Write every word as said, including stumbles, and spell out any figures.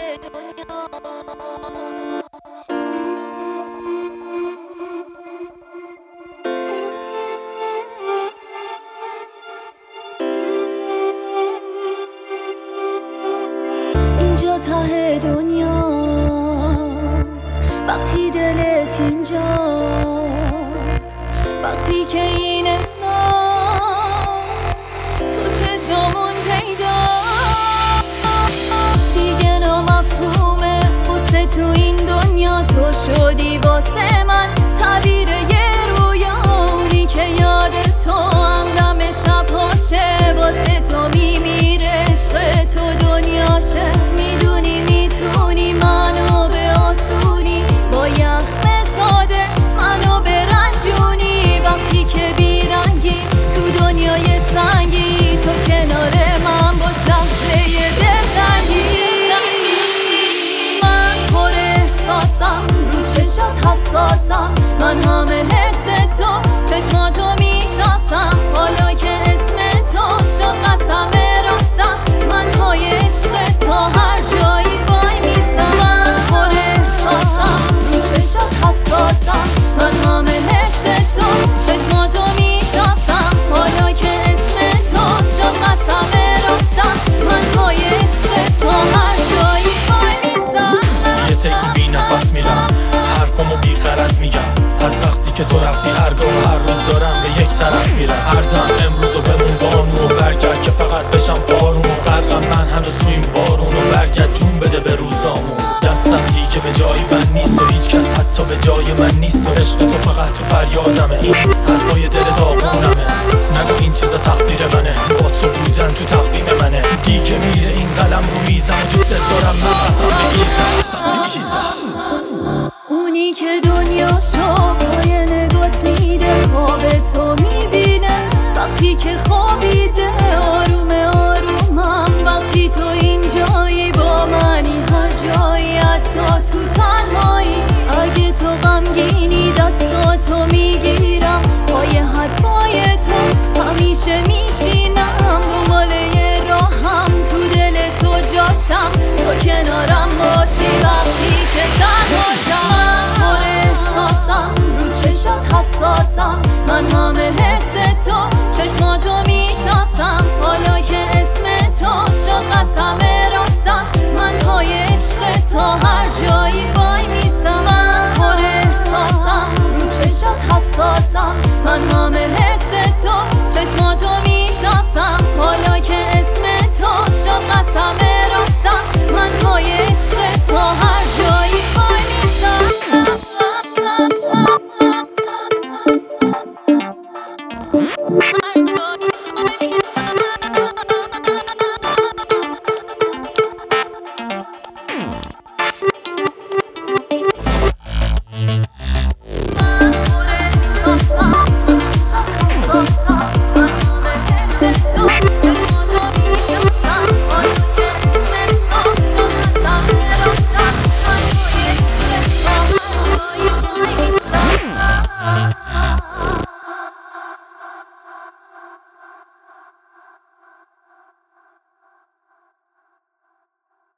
دنیا. اینجا ته دنیاست وقتی دلت اینجاست، وقتی که این احساس تو چشمون پیداست. دیگه نامفهومه واسه تو این دنیا، تو شدی واسه من تعبیر یه رویا. اونی که یاد تو هم دم شب هاشه، واسه تو میمیره عشق تو دنیاشه. میدونی میتونی منو به آسونی با یخم ساده منو برنجونی، وقتی که بیرنگی تو دنیای سنگی، تو کنار من باش لحظه دلتنگی. من پر احساسم رو چشات حساسم، من همه حس تو چشماتو میشناسم. حالا که اسم تو شد قسم راستم، من پای عشق تو هر جایی وای میستم. من پر احساسم رو چشات حساسم، من همه حس تو چشماتو میشناسم. حالا که اسم تو شد قسم راستم، من پای عشق تو هر جایی وای میستم. یه تکی بی نفس میرم، حرفامو بی غرض میگم. از وقتی که تو رفتی هرگاه هر روز دارم به یک طرف میرم. هر دم امروزو بمون بارونو برگرد که فقط بشم بارونو غرقم. من هنوز تو این بارونو برگرد جون بده به روزامو. دستم دیگه به جایی من نیست و هیچ کس حتی به جای من نیست و عشق تو فقط تو فریادمه. این حرفای دل داغونمه، نگو این چیزا تقدیر منه. با تو بودن تو تقویم منه، دیگه میره این قلم رو میزم و دوست دارم. من قسم میگیزم اونی که دنیا شد